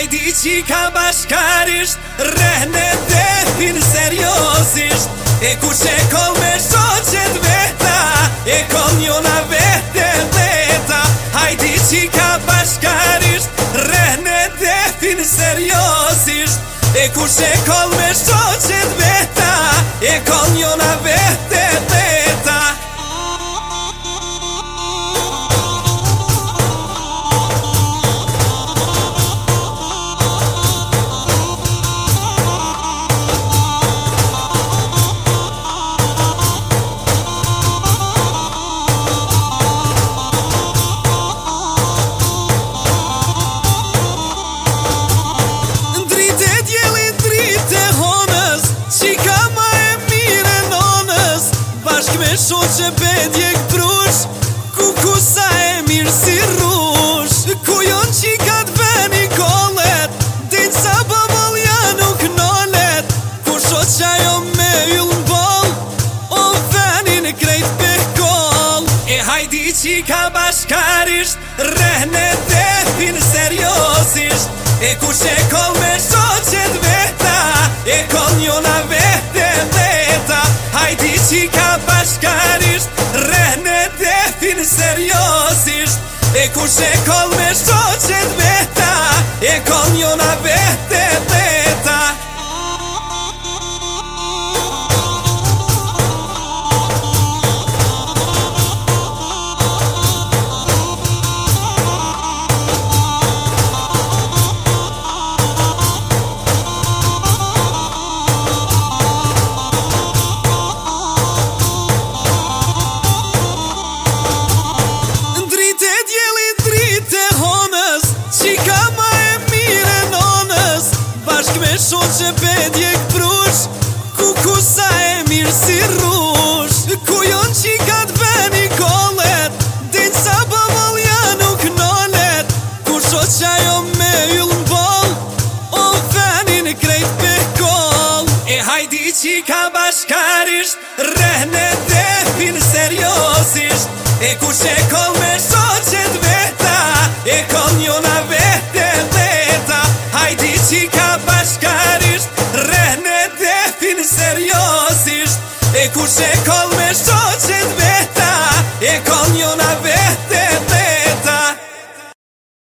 hajdi qika bashkarisht, rehne defin seriosisht. E ku që koll me shoqet veta, e koll njona vete veta. Hajdi qika bashkarisht, rehne defin seriosisht. E ku që koll me shoqet veta, e koll njona vete veta. Shoqe bedje këtrush, ku sa e mirë si rush. Ku jon qikat veni kollet, din sa babalja nuk nolet. Ku shoqa jo me yll n'boll, o venin krejt pehkoll. E hajdi qika bashkarisht, rehne defin seriosisht. E ku që koll me shoqet veta, e koll njona vete veta. Hajdi qika bashkarisht, rehne defin seriosisht. E ku që koll me shoqet veta, e koll njona vete veta. Shoqe bedje këtrush, ku sa e mirë si rush. Ku jon qikat veni kollet, din sa babalja nuk nolet. Ku shoqa jo me yll n'boll, o venin krejt pehkoll. E hajdi qika bashkarisht, rehne defin seriosisht. E ku që koll me